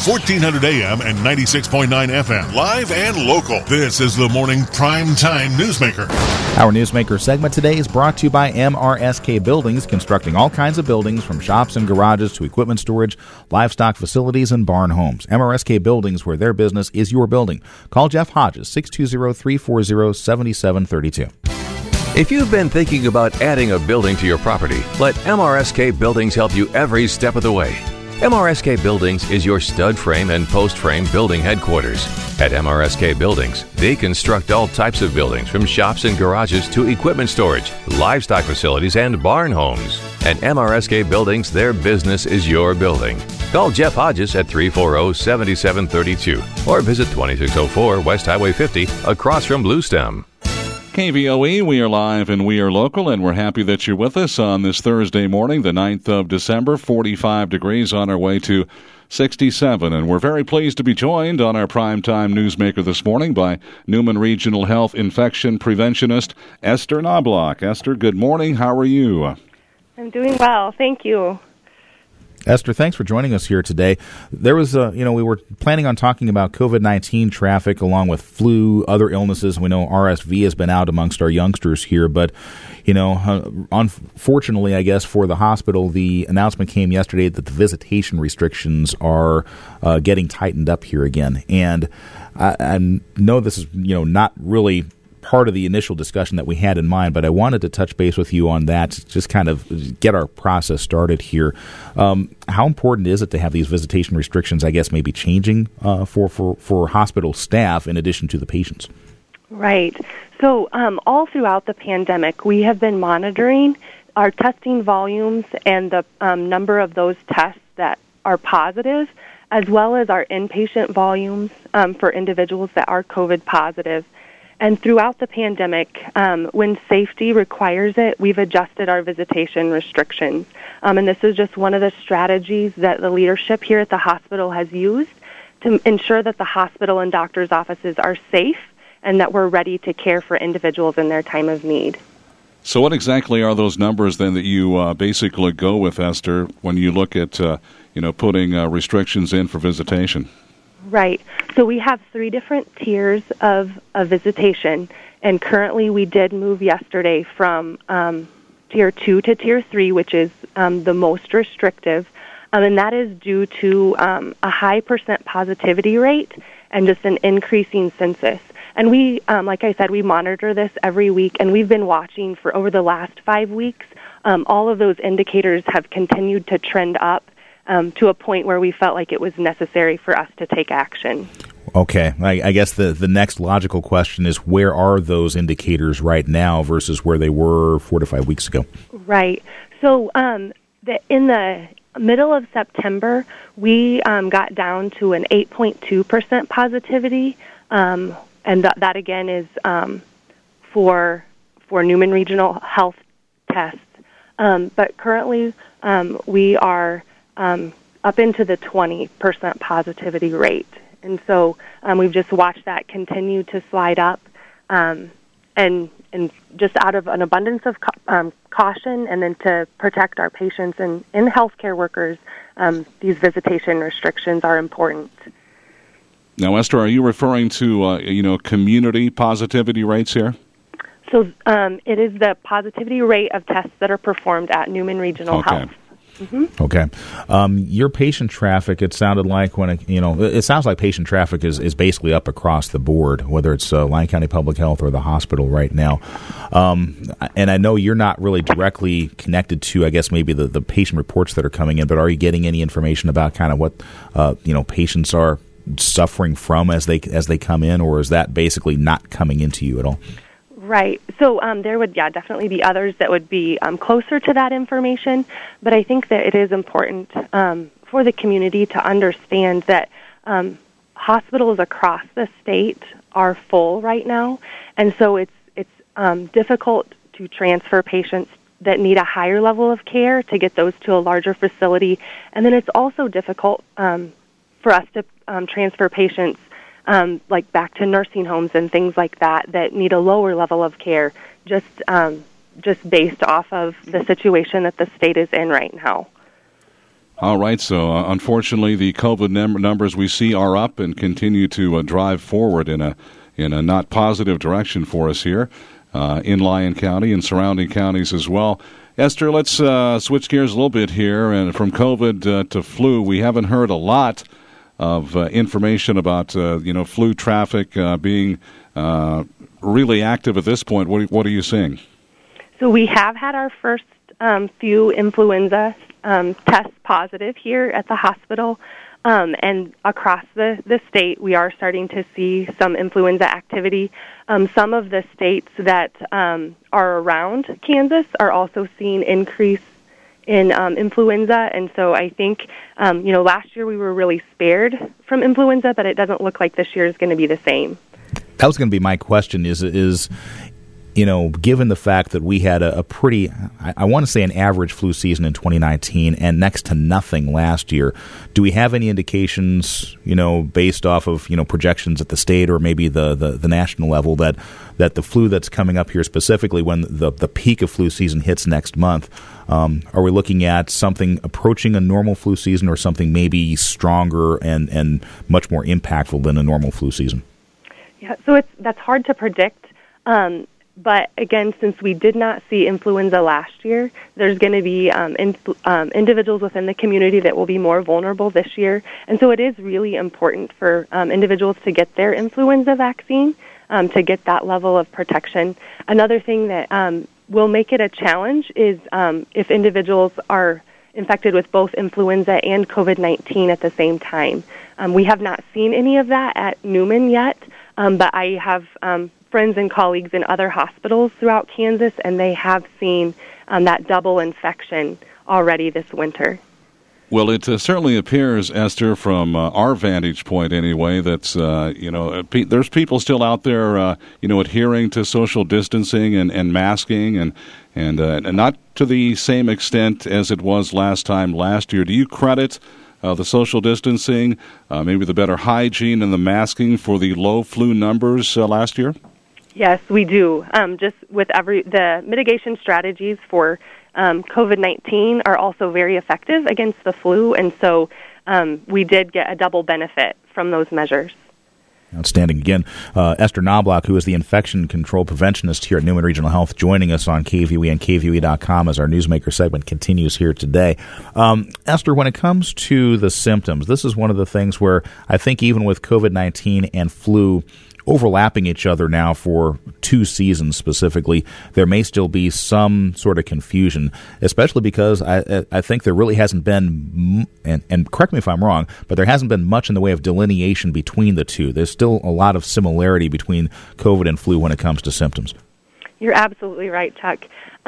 1400 AM and 96.9 FM. Live and local. This is the Morning Prime Time Newsmaker. Our Newsmaker segment today is brought to you by MRSK Buildings, constructing all kinds of buildings from shops and garages to equipment storage, livestock facilities, and barn homes. MRSK Buildings, where their business is your building. Call Jeff Hodges, 620-340-7732. If you've been thinking about adding a building to your property, let MRSK Buildings help you every step of the way. MRSK Buildings is your stud frame and post frame building headquarters. At MRSK Buildings, they construct all types of buildings from shops and garages to equipment storage, livestock facilities, and barn homes. At MRSK Buildings, their business is your building. Call Jeff Hodges at 340-7732 or visit 2604 West Highway 50 across from Bluestem. KVOE, we are live and we are local, and we're happy that you're with us on this Thursday morning, the 9th of December, 45 degrees on our way to 67. And we're very pleased to be joined on our Primetime Newsmaker this morning by Newman Regional Health Infection Preventionist Esther Knobloch. Esther, good morning. How are you? I'm doing well. Thank you. Esther, thanks for joining us here today. There was, we were planning on talking about COVID-19 traffic along with flu, other illnesses. We know RSV has been out amongst our youngsters here, but, unfortunately, I guess, for the hospital, the announcement came yesterday that the visitation restrictions are getting tightened up here again. And I know this is, not really part of the initial discussion that we had in mind, but I wanted to touch base with you on that, just kind of get our process started here. How important is it to have these visitation restrictions, I guess, maybe changing for hospital staff in addition to the patients? Right. So all throughout the pandemic, we have been monitoring our testing volumes and the number of those tests that are positive, as well as our inpatient volumes for individuals that are COVID positive. And throughout the pandemic, when safety requires it, we've adjusted our visitation restrictions. And this is just one of the strategies that the leadership here at the hospital has used to ensure that the hospital and doctors' offices are safe and that we're ready to care for individuals in their time of need. So what exactly are those numbers then that you basically go with, Esther, when you look at, putting restrictions in for visitation? Right. So we have 3 different tiers of visitation, and currently we did move yesterday from Tier 2 to Tier 3, which is the most restrictive, and that is due to a high % positivity rate and just an increasing census. And we, like I said, we monitor this every week, and we've been watching for over the last 5 weeks. All of those indicators have continued to trend up to a point where we felt like it was necessary for us to take action. Okay. I guess the next logical question is, where are those indicators right now versus where they were 4 to 5 weeks ago? Right. So in the middle of September, we got down to an 8.2% positivity, and that again is for Newman Regional Health tests. But currently we are up into the 20% positivity rate. And so we've just watched that continue to slide up, and just out of an abundance of caution, and then to protect our patients and healthcare workers, these visitation restrictions are important. Now, Esther, are you referring to community positivity rates here? So it is the positivity rate of tests that are performed at Newman Regional Health. Mm-hmm. Okay. Your patient traffic, it sounded like it sounds like patient traffic is basically up across the board, whether it's Lyon County Public Health or the hospital right now. And I know you're not really directly connected to, I guess, maybe the patient reports that are coming in, but are you getting any information about kind of what, patients are suffering from as they come in, or is that basically not coming into you at all? Right. So there would, definitely be others that would be closer to that information. But I think that it is important for the community to understand that hospitals across the state are full right now. And so it's difficult to transfer patients that need a higher level of care to get those to a larger facility. And then it's also difficult for us to transfer patients like back to nursing homes and things like that need a lower level of care, just based off of the situation that the state is in right now. All right, so unfortunately the COVID numbers we see are up and continue to drive forward in a not positive direction for us here in Lyon County and surrounding counties as well. Esther, let's switch gears a little bit here, and from COVID to flu. We haven't heard a lot of information about flu traffic being really active at this point. What are you seeing? So we have had our first few influenza tests positive here at the hospital, and across the state we are starting to see some influenza activity. Some of the states that are around Kansas are also seeing increase in influenza, and so I think last year we were really spared from influenza, but it doesn't look like this year is going to be the same. That was going to be my question, is given the fact that we had a pretty, I want to say an average flu season in 2019 and next to nothing last year, do we have any indications, based off of, projections at the state or maybe the national level that the flu that's coming up here specifically when the peak of flu season hits next month, are we looking at something approaching a normal flu season or something maybe stronger and much more impactful than a normal flu season? Yeah, so that's hard to predict. But again, since we did not see influenza last year, there's going to be individuals within the community that will be more vulnerable this year. And so it is really important for individuals to get their influenza vaccine to get that level of protection. Another thing that will make it a challenge is if individuals are infected with both influenza and COVID-19 at the same time. We have not seen any of that at Newman yet, but I have friends and colleagues in other hospitals throughout Kansas, and they have seen that double infection already this winter. Well, it certainly appears, Esther, from our vantage point anyway, that's, there's people still out there, adhering to social distancing and masking and not to the same extent as it was last year. Do you credit the social distancing, maybe the better hygiene and the masking for the low flu numbers last year? Yes, we do. Just with the mitigation strategies for COVID-19 are also very effective against the flu, and so we did get a double benefit from those measures. Outstanding. Again, Esther Knobloch, who is the infection control preventionist here at Newman Regional Health, joining us on KVUE and KVUE.com as our Newsmaker segment continues here today. Esther, when it comes to the symptoms, this is one of the things where I think even with COVID-19 and flu overlapping each other now for 2 seasons specifically, there may still be some sort of confusion, especially because I think there really hasn't been, and correct me if I'm wrong, but there hasn't been much in the way of delineation between the two. There's still a lot of similarity between COVID and flu when it comes to symptoms. You're absolutely right, Chuck.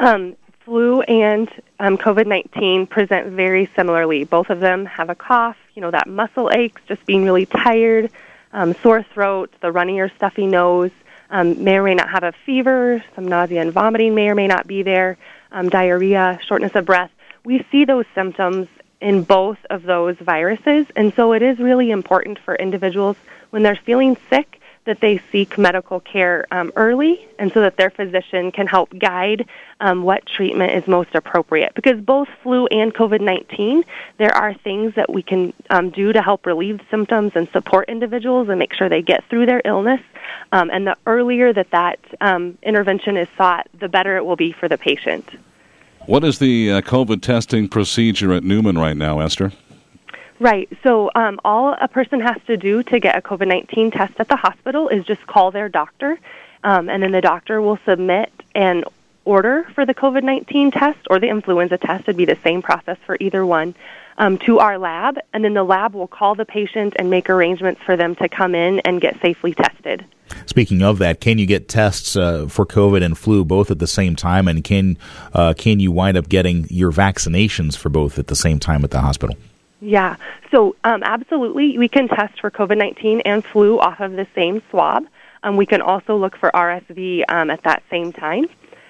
Flu and COVID-19 present very similarly. Both of them have a cough, that muscle aches, just being really tired, sore throat, the runny or stuffy nose, may or may not have a fever, some nausea and vomiting may or may not be there, diarrhea, shortness of breath. We see those symptoms in both of those viruses, and so it is really important for individuals when they're feeling sick that they seek medical care early, and so that their physician can help guide what treatment is most appropriate. Because both flu and COVID-19, there are things that we can do to help relieve symptoms and support individuals and make sure they get through their illness. And the earlier that intervention is sought, the better it will be for the patient. What is the COVID testing procedure at Newman right now, Esther? Right. So all a person has to do to get a COVID-19 test at the hospital is just call their doctor, and then the doctor will submit an order for the COVID-19 test or the influenza test. It'd be the same process for either one, to our lab, and then the lab will call the patient and make arrangements for them to come in and get safely tested. Speaking of that, can you get tests for COVID and flu both at the same time, and can you wind up getting your vaccinations for both at the same time at the hospital? Yeah, so absolutely, we can test for COVID-19 and flu off of the same swab. We can also look for RSV at that same time.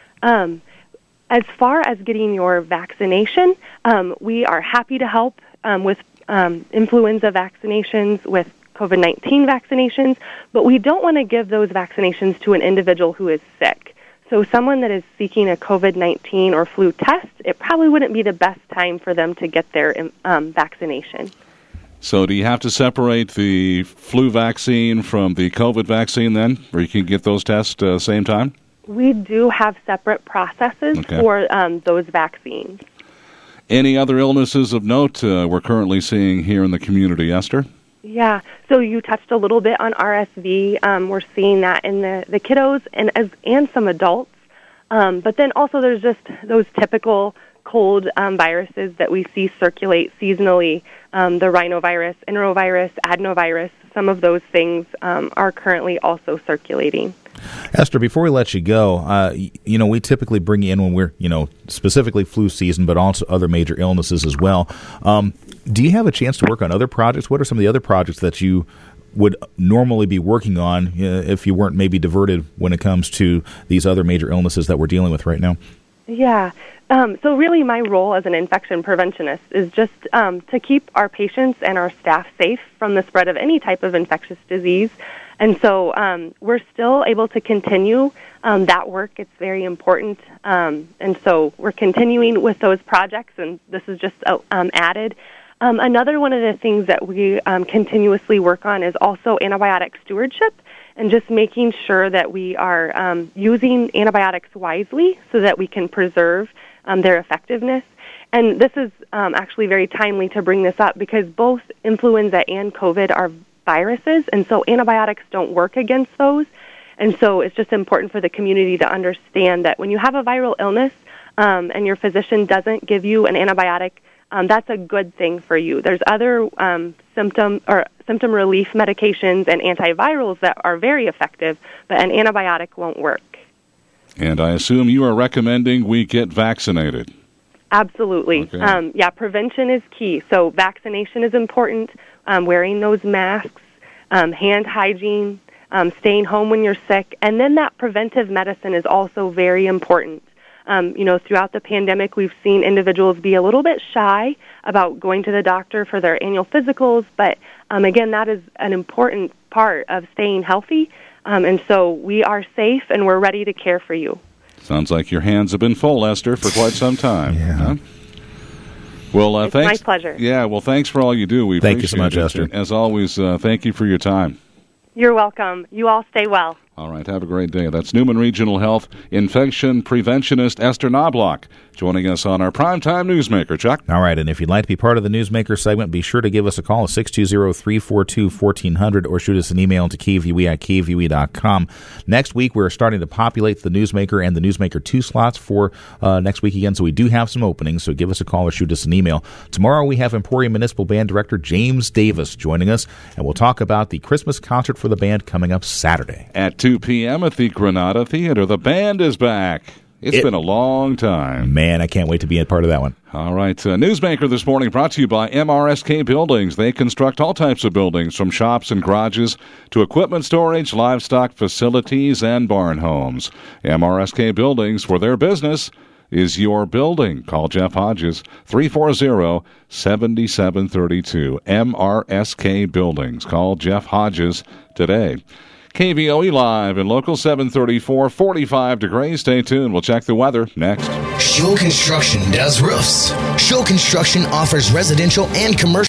As far as getting your vaccination, we are happy to help with influenza vaccinations, with COVID-19 vaccinations, but we don't want to give those vaccinations to an individual who is sick. So someone that is seeking a COVID-19 or flu test, it probably wouldn't be the best time for them to get their vaccination. So do you have to separate the flu vaccine from the COVID vaccine then, where you can get those tests at the same time? We do have separate processes for those vaccines. Any other illnesses of note we're currently seeing here in the community, Esther? Yeah, so you touched a little bit on RSV. We're seeing that in the kiddos and some adults. But then also there's just those typical cold viruses that we see circulate seasonally, the rhinovirus, enterovirus, adenovirus. Some of those things are currently also circulating. Esther, before we let you go, we typically bring you in when we're, specifically flu season, but also other major illnesses as well. Do you have a chance to work on other projects? What are some of the other projects that you would normally be working on if you weren't maybe diverted when it comes to these other major illnesses that we're dealing with right now? Yeah. So really my role as an infection preventionist is just to keep our patients and our staff safe from the spread of any type of infectious disease. And so we're still able to continue that work. It's very important. And so we're continuing with those projects, and this is just added. Another one of the things that we continuously work on is also antibiotic stewardship, and just making sure that we are using antibiotics wisely so that we can preserve their effectiveness. And this is actually very timely to bring this up because both influenza and COVID are viruses, and so antibiotics don't work against those. And so it's just important for the community to understand that when you have a viral illness and your physician doesn't give you an antibiotic, that's a good thing for you. There's other symptom relief medications and antivirals that are very effective, but an antibiotic won't work. And I assume you are recommending we get vaccinated. Absolutely. Okay. Prevention is key. So vaccination is important, wearing those masks, hand hygiene, staying home when you're sick, and then that preventive medicine is also very important. Throughout the pandemic, we've seen individuals be a little bit shy about going to the doctor for their annual physicals, but again, that is an important part of staying healthy, and so we are safe and we're ready to care for you. Sounds like your hands have been full, Esther, for quite some time. Yeah. Huh? Well, it's thanks. My pleasure. Yeah, well, thanks for all you do. We Thank you appreciate so much, it. Esther. As always, thank you for your time. You're welcome. You all stay well. All right, have a great day. That's Newman Regional Health Infection Preventionist Esther Knobloch joining us on our Primetime Newsmaker. Chuck? All right, and if you'd like to be part of the Newsmaker segment, be sure to give us a call at 620-342-1400 or shoot us an email to kvue@kvue.com. Next week, we're starting to populate the Newsmaker and the Newsmaker 2 slots for next week again, so we do have some openings, so give us a call or shoot us an email. Tomorrow, we have Emporium Municipal Band Director James Davis joining us, and we'll talk about the Christmas concert for the band coming up Saturday. At 2 p.m. at the Granada Theater, the band is back. It's been a long time. Man, I can't wait to be a part of that one. All right. Newsmaker this morning brought to you by MRSK Buildings. They construct all types of buildings, from shops and garages to equipment storage, livestock facilities, and barn homes. MRSK Buildings, for their business is your building. Call Jeff Hodges, 340-7732. MRSK Buildings. Call Jeff Hodges today. KVOE Live in Local 734, 45 degrees. Stay tuned. We'll check the weather next. Schul Construction does roofs. Schul Construction offers residential and commercial